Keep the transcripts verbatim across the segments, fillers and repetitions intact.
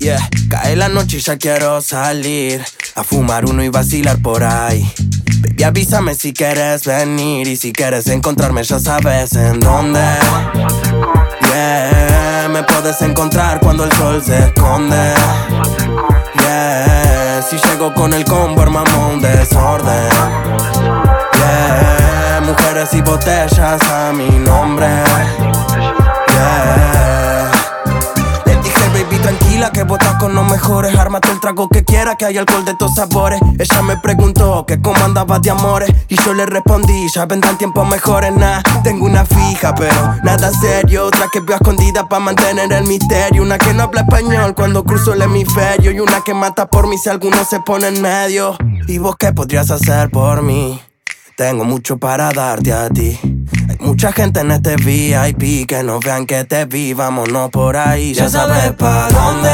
Yeah, cae la noche y ya quiero salir a fumar uno y vacilar por ahí. Baby, avísame si quieres venir y si quieres encontrarme ya sabes en dónde. Yeah, me puedes encontrar cuando el sol se esconde. Yeah, si llego con el combo armamos un desorden. Yeah, mujeres y botellas a mi nombre. Yeah, le dije baby tranquila que botas con los mejores. Ármate el trago que quieras, que hay alcohol de todos sabores. Ella me preguntó que cómo andaba de amores y yo le respondí, ya vendrán tiempos mejores. Nah, tengo una fija pero nada serio. Otra que veo escondida pa' mantener el misterio. Una que no habla español cuando cruzo el hemisferio. Y una que mata por mí si alguno se pone en medio. ¿Y vos qué podrías hacer por mí? Tengo mucho para darte a ti. Hay mucha gente en este V I P que no vean que te vi. Vámonos por ahí, ya, ya sabes pa' dónde.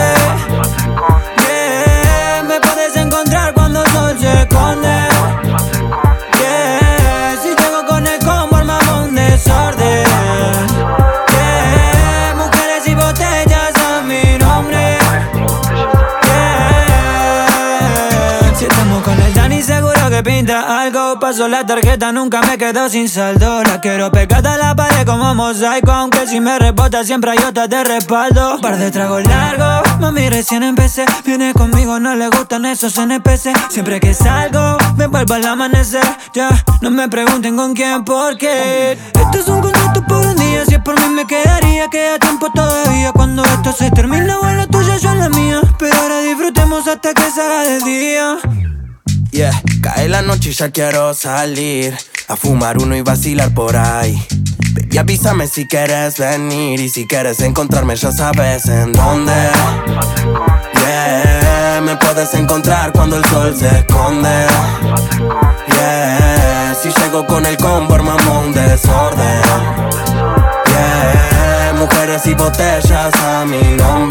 Yeah, me puedes encontrar cuando el sol se esconde. Yeah, si llego con el combo armamos un desorden. Yeah, mujeres y botellas a mi nombre. Yeah, si estamos con el Dani seguro que pinta algo. Paso la tarjeta, nunca me quedo sin saldo. La quiero pegada a la pared como mosaico. Aunque si me rebota siempre hay otra de respaldo. Par de tragos largos, mami recién empecé. Viene conmigo, no le gustan esos N P C. Siempre que salgo, me vuelvo al amanecer. Ya, no me pregunten con quién, por qué. Esto es un contrato por un día. Si es por mí me quedaría, queda tiempo todavía. Cuando esto se termina, bueno, la tuya, yo la mía. Pero ahora disfrutemos hasta que se haga de día. Yeah, cae la noche y ya quiero salir a fumar uno y vacilar por ahí. Baby, avísame si quieres venir y si quieres encontrarme ya sabes en dónde. Yeah, me puedes encontrar cuando el sol se esconde. Yeah, si llego con el combo armamos un desorden. Yeah, mujeres y botellas a mi nombre.